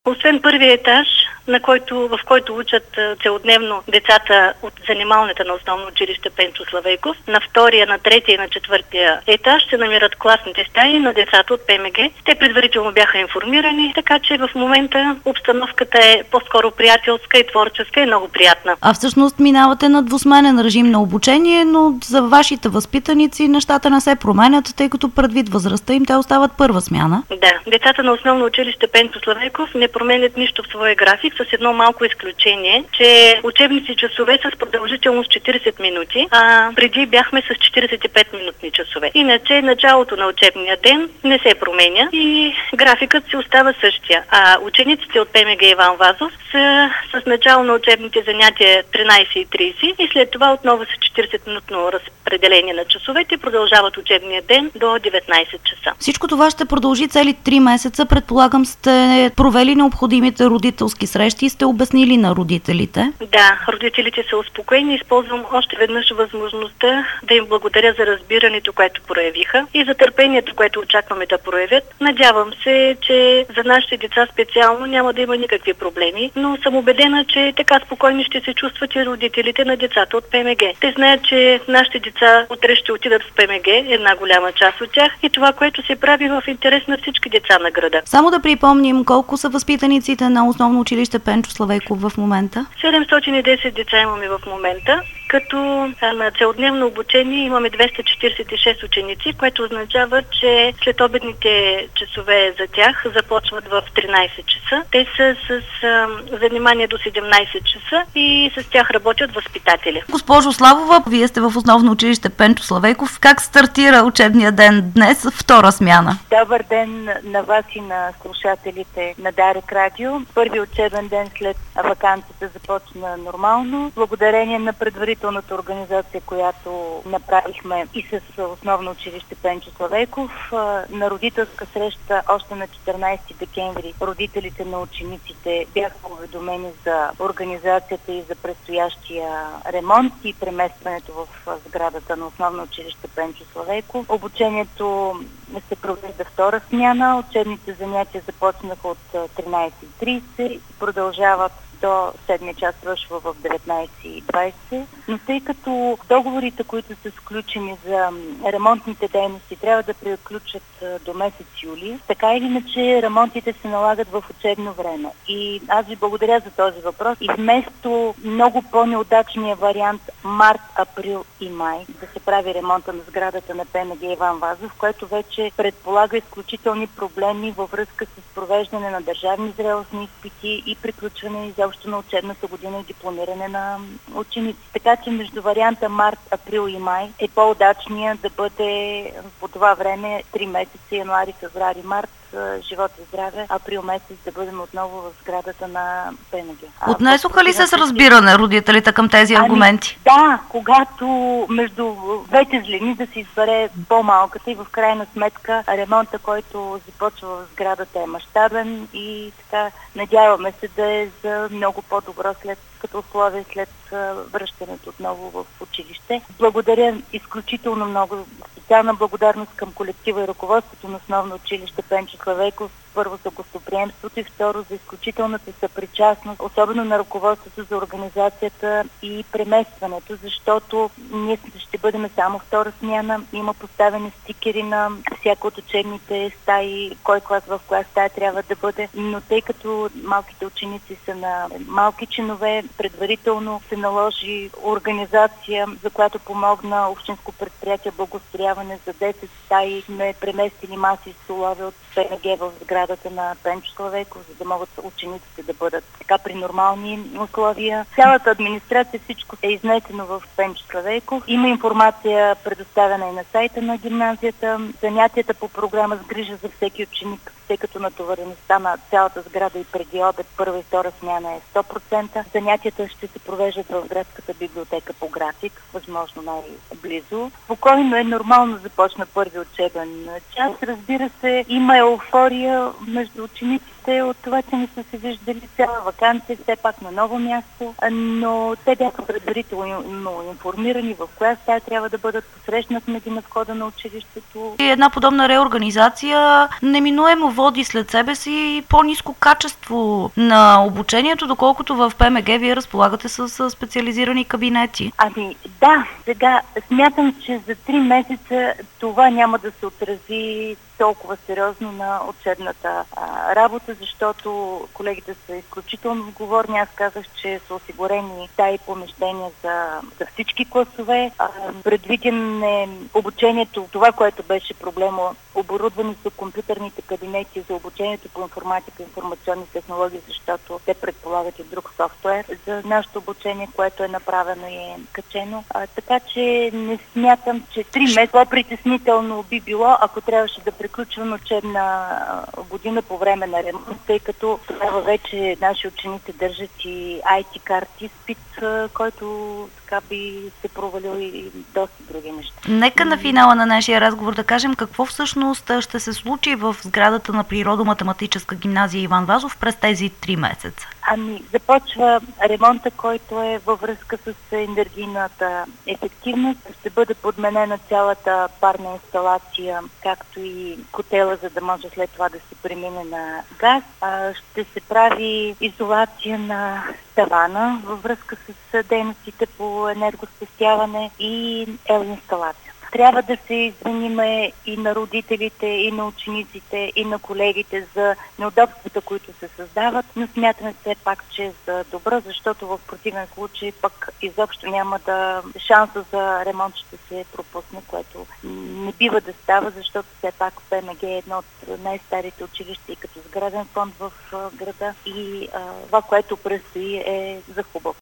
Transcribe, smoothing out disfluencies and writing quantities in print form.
Освен първия етаж, в който учат целодневно децата от занималната на основно училище Пенчо Славейков, на втория, на третия и на четвъртия етаж се намират класните стаи на децата от ПМГ. Те предварително бяха информирани, така че в момента обстановката е по-скоро приятелска и творческа и много приятна. А всъщност минавате на двусменен режим на обучение, но за вашите възпитаници нещата не се променят, тъй като предвид възрастта им те остават първа смяна. Да, децата на основно училище Пенчо Славейков не променят нищо в своя график, с едно малко изключение, че учебните часове са с продължителност 40 минути, а преди бяхме с 45 минутни часове. Иначе началото на учебния ден не се променя и графикът си остава същия. А учениците от ПМГ Иван Вазов са с начало на учебните занятия 13:30 и след това отново с 40-минутно разпределение на часовете продължават учебния ден до 19 часа. Всичко това ще продължи цели 3 месеца. Предполагам, сте провели необходимите родителски срещи и сте обяснили на родителите. Да, родителите са успокоени. Използвам още веднъж възможността да им благодаря за разбирането, което проявиха и за търпението, което очакваме да проявят. Надявам се, че за нашите деца специално няма да има никакви проблеми, но съм убедена, че така спокойни ще се чувстват и родителите на децата от ПМГ. Те знаят, че нашите деца утре ще отидат в ПМГ, една голяма част от тях, и това, което се прави в интерес на всички деца на града. Само да припомним колко са възпитаниците на основно училище Пенчо Славейков в момента. 710 деца имаме в момента, като на целодневно обучение имаме 246 ученици, което означава, че след обедните часове за тях започват в 13 часа. Те са с занимание до 17 часа и с тях работят възпитатели. Госпожо Славова, вие сте в основно училище Пенчо Славейков. Как стартира учебния ден днес, втора смяна? Добър ден на вас и на слушателите на Дарик Радио. Първи учебен ден след ваканцията започна нормално. Благодарение на предварителната организация, която направихме и с основно училище Пенчо Славейков, на родителска среща още на 14 декември родителите на учениците бяха уведомени за организацията и за предстоящия ремонт и преместването в сградата на основно училище Пенчо Славейков. Обучението се провежда втора смяна. Учебните занятия започнаха от 13:30 и продължават до 7 час, свършва в 19:20. Но тъй като договорите, които са сключени за ремонтните дейности, трябва да приключат до месец юли, така или иначе ремонтите се налагат в учебно време. И аз ви благодаря за този въпрос. И вместо много по-неудачния вариант март, април и май да се прави ремонта на сградата на ПМГ Иван Вазов, което вече предполага изключителни проблеми във връзка с провеждане на държавни зрелостни изпити и приключване изобщо на учебната година и дипломиране на ученици. Така че между варианта март, април и май е по-удачния да бъде по това време 3 месеца, януари, февруари, март, живот и здраве, април месец да бъдем отново в сградата на ПМГ. Отнесоха ли се с разбиране родителите към тези аргументи? Да, когато между двете злини да се избере по-малката и в крайна сметка ремонта, който започва в сградата е мащабен и така надяваме се да е за много по-добро като условие след връщането отново в училище. Благодаря изключително много. Специална благодарност към колектива и ръководството на основно училище Пенчо Славейков, първо за гостоприемството и второ за изключителната съпричастност, особено на ръководството за организацията и преместването, защото ние ще бъдем само втора смяна. Има поставени стикери на всяка от учебните стаи, кой клас в коя стая трябва да бъде, но тъй като малките ученици са на малки чинове, предварително се наложи организация, за която помогна общинско предприятие Благоустрояване за 10 стаи. Сме преместили маси и столове от ПМГ в сградата на Пенчо Славейков, за да могат учениците да бъдат така при нормални условия. Цялата администрация, всичко е изнесено в Пенчо Славейков. Има информация предоставена и на сайта на гимназията. Занятията по програма с грижа за всеки ученик, тъй като натовареността на цялата сграда и преди обед, първа и втора смяна е 100%. Занятията ще се провеждат в градската библиотека по график, възможно най-близо. Спокойно е, нормално започна първи учебен час. Разбира се, има еуфория между учениците. учениците от това, че не са се виждали цяла ваканция, все пак на ново място, но те бяха предварително информирани в коя стая трябва да бъдат, посрещнахме ги на входа на училището. И една подобна реорганизация неминуемо води след себе си по-ниско качество на обучението, доколкото в ПМГ вие разполагате с специализирани кабинети. Ами да, сега смятам, че за 3 месеца това няма да се отрази толкова сериозно на учебната работа, защото колегите са изключително отговорни. Аз казах, че са осигурени стаи и помещения за всички класове. Предвиден е обучението, това, което беше проблема, оборудвани са компютърните кабинети за обучението по информатика и информационни технологии, защото те предполагат и друг софтуер за нашето обучение, което е направено и е качено. Така че не смятам, че 3 месеца по-притеснително би било, ако трябваше да приключвам учебна година по време на ремонт, тъй като тогава вече наши ученици държат и IT карти, изпит, който така би се провалил и доста други неща. Нека на финала на нашия разговор да кажем какво всъщност ще се случи в сградата на Природо-математическа гимназия Иван Вазов през тези 3 месеца. Ами, започва ремонта, който е във връзка с енергийната ефективност. Ще бъде подменена цялата парна инсталация, както и котела, за да може след това да се премине на газ. Ще се прави изолация на тавана във връзка с дейностите по енергоспестяване и ел-инсталация. Трябва да се извиниме и на родителите, и на учениците, и на колегите за неудобствата, които се създават, но смятаме все пак, че е за добро, защото в противен случай пък изобщо няма шанса за ремонт ще се пропусне, което не бива да става, защото все пак ПМГ е едно от най-старите училища и като сграден фонд в града и това, което предстои е за хубаво.